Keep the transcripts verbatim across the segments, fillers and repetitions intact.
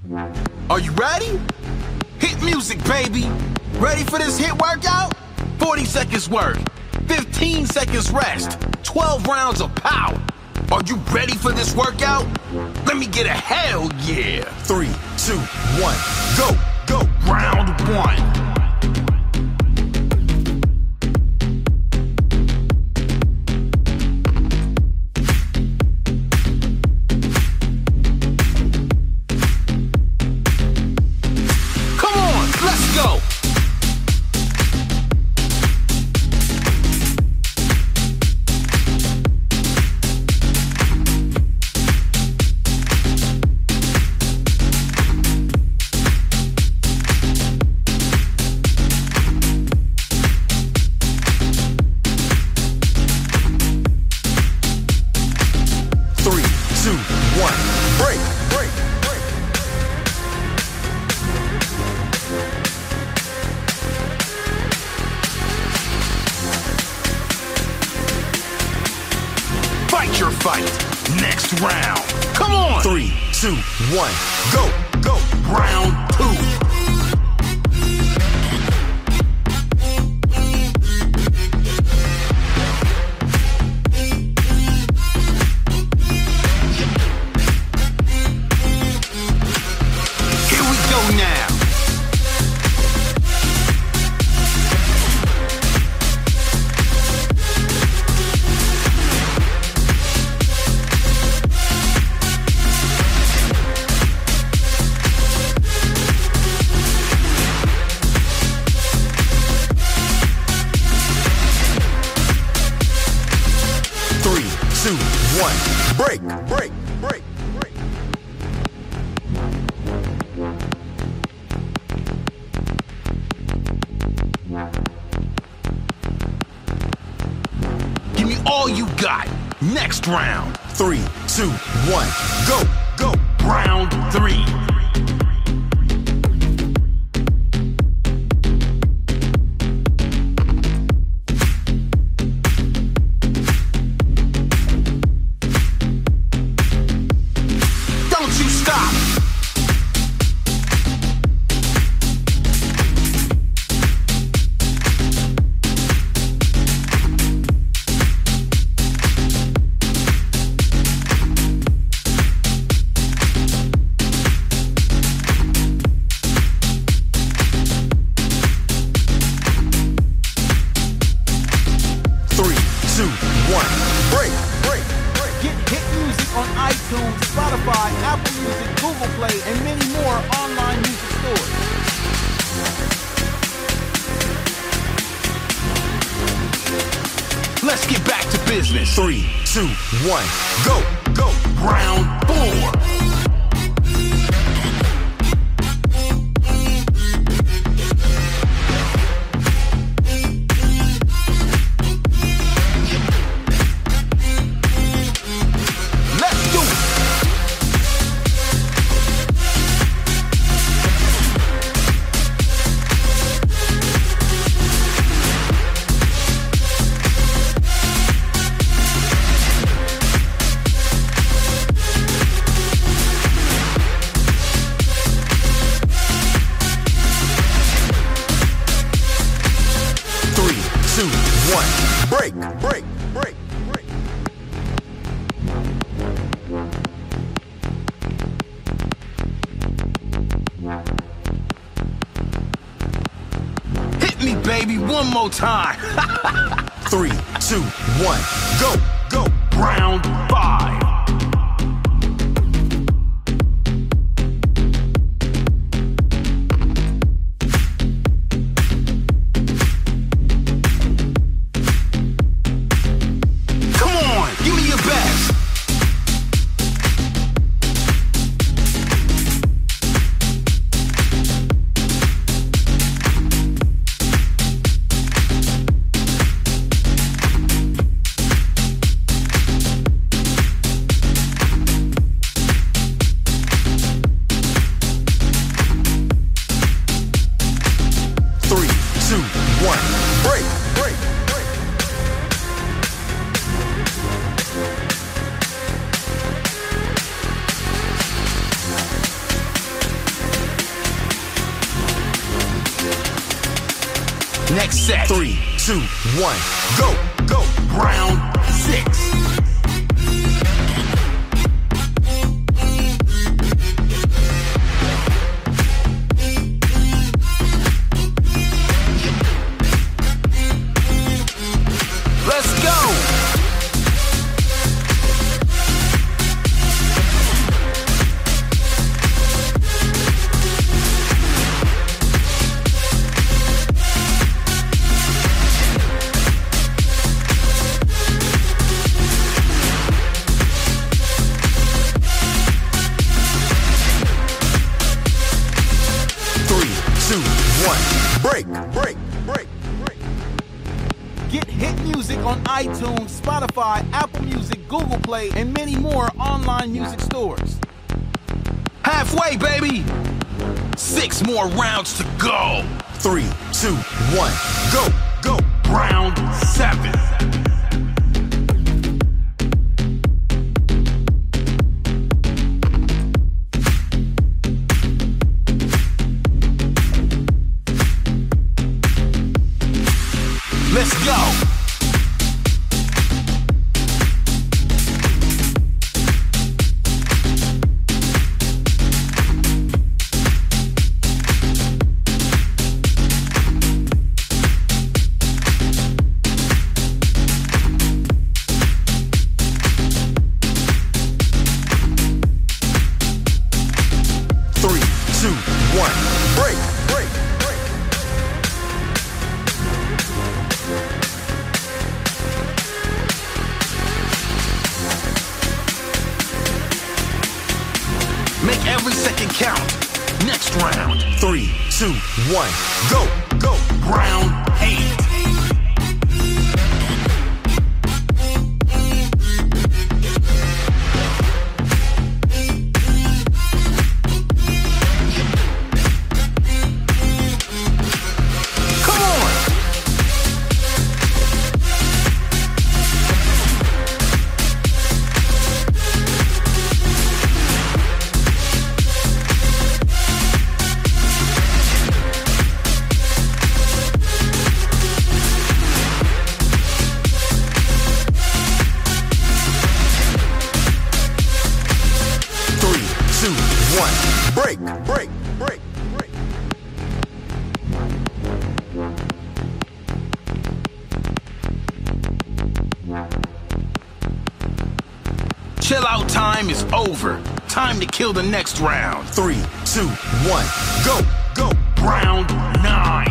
Are you ready? Hit music, baby. Ready for this hit workout? forty seconds work, fifteen seconds rest, twelve rounds of power. Are you ready for this workout? Let me get a hell yeah. Three, two, one, go, go. Round one. Your fight. Next round. Come on. Three, two, one, go, go. Round two. Two, one, break, break, break, break. Give me all you got. Next round. Three, two, one, go, go. Round three. On iTunes, Spotify, Apple Music, Google Play, and many more online music stores. Let's get back to business. Three, two, one, go, go. Round four. Two, one, break, break, break, break. Hit me, baby, one more time. Three, two, one, go, go. Round five. Next set. Three, two, one, go, go. Round six. Let's go. Break, break, break, break. Get hit music on iTunes, Spotify, Apple Music, Google Play, and many more online music stores. Halfway, baby! Six more rounds to go. Three, two, one, go, go. Round seven. Let's go. Three, two, one, break, break, break. Make every second count. Next round. Three, two, one, go, go. Round eight. Break, break, break, break. Chill out time is over. Time to kill the next round. Three, two, one, go, go. Round nine.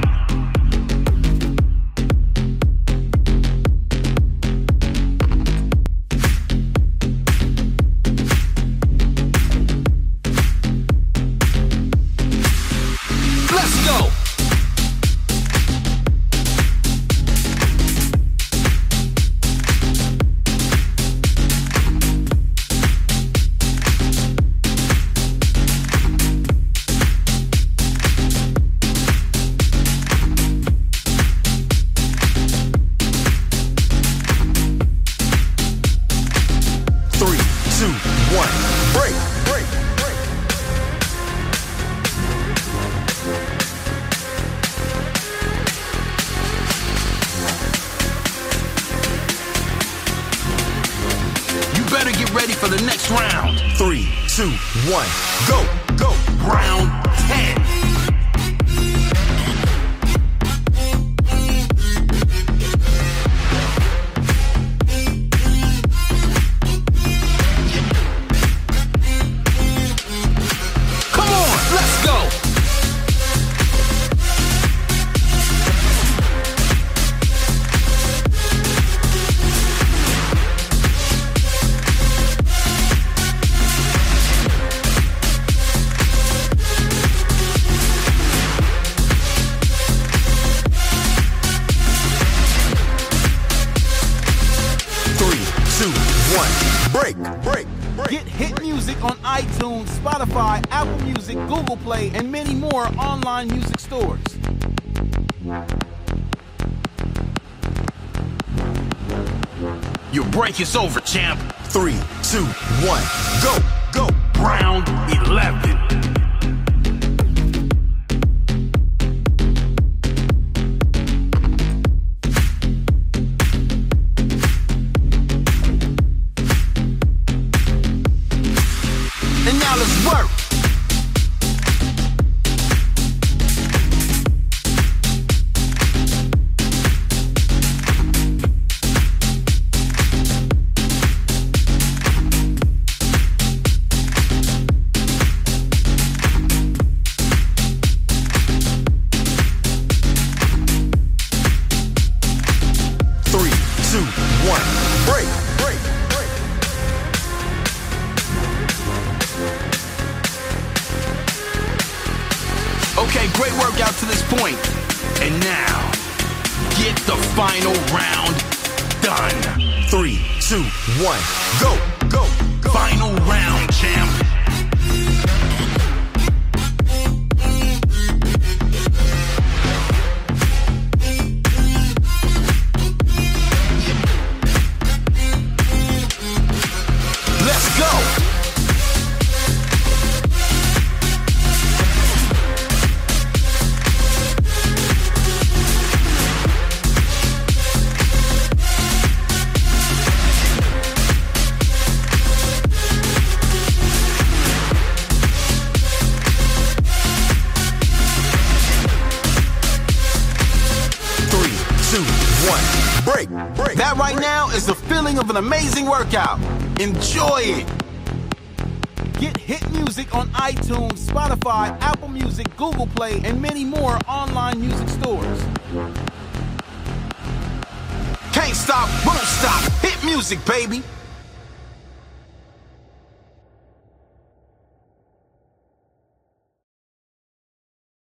Better get ready for the next round. Three, two, one, go, go. Round ten. Come on, let's go. Break, break, break. Get hit music on iTunes, Spotify, Apple Music, Google Play, and many more online music stores. Your break is over, champ. Three, two, one, go, go. Round eleven. Okay, great workout to this point. And now, get the final round done. Three, two, one, go, go, go. Final round, champ. Let's go. Break, break. That right now is the feeling of an amazing workout. Enjoy it. Get Hit Music on iTunes, Spotify, Apple Music, Google Play, and many more online music stores. Can't stop, won't stop. Hit Music, baby.